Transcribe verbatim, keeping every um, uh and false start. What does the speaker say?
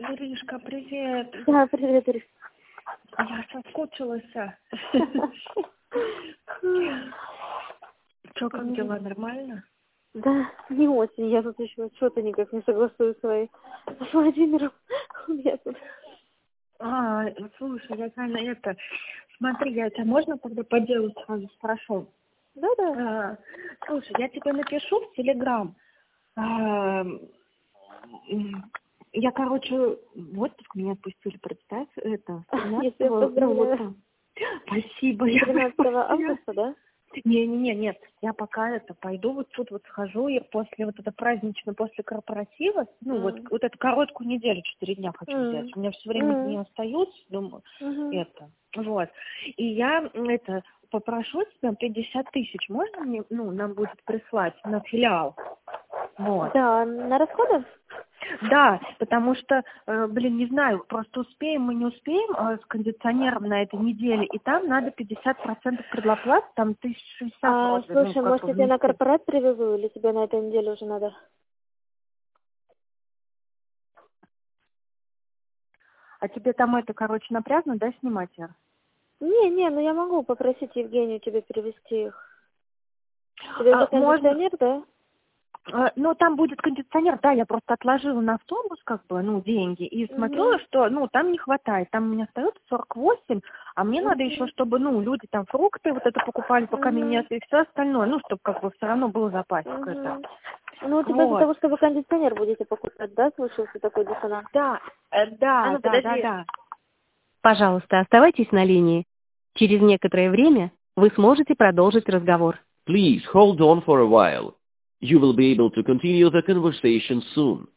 Иришка, привет. Да, привет, Ириш. Я соскучилась. Что, как дела, нормально? Да, не очень. Я тут еще что-то никак не согласую своей с Владимиром. У меня тут... А, слушай, я знаю, это... Смотри, я тебя можно тогда по делу сразу спрошу? Да-да. А, слушай, я тебе напишу в Телеграм. А, я, короче, в отпуск меня отпустили, представь, это, Я тебя поздравляю. ну, вот, спасибо. тринадцатого августа, да? Не-не-не, нет, я пока это пойду, вот тут вот схожу, и после вот это празднично, после корпоратива, ну, mm. вот, вот эту короткую неделю, четыре дня хочу mm. взять. У меня все время mm. дни остаются, думаю, mm-hmm. это, вот. И я, это, попрошу тебя пятьдесят тысяч, можно мне, ну, нам будет прислать на филиал? Вот. Да, на расходы? Да, потому что, э, блин, не знаю, просто успеем мы, не успеем э, с кондиционером на этой неделе, и там надо пятьдесят процентов предоплат, там тысяча шестьдесят. А, вроде, слушай, ну, может, я тебе на корпорат привезу, или тебе на этой неделе уже надо? А тебе там это, короче, напряжно, да, снимать их? Не, не, ну я могу попросить Евгению тебе перевести их. Тебе А, за кондиционер, можно... да? Ну, там будет кондиционер, да, я просто отложила на автобус, как бы, ну, деньги, и смотрела, Угу. что, ну, там не хватает, там у меня остается сорок восемь, а мне угу. надо еще, чтобы, ну, люди там фрукты вот это покупали, пока угу. меня нет, и все остальное, ну, чтобы, как бы, все равно был запасик угу. это. Ну, у тебя Вот. из-за того, что вы кондиционер будете покупать, да, случился такой диссонанс? Да, э, да, А ну, да, подожди. да, да. Пожалуйста, оставайтесь на линии. Через некоторое время вы сможете продолжить разговор. Please hold on for a while. You will be able to continue the conversation soon.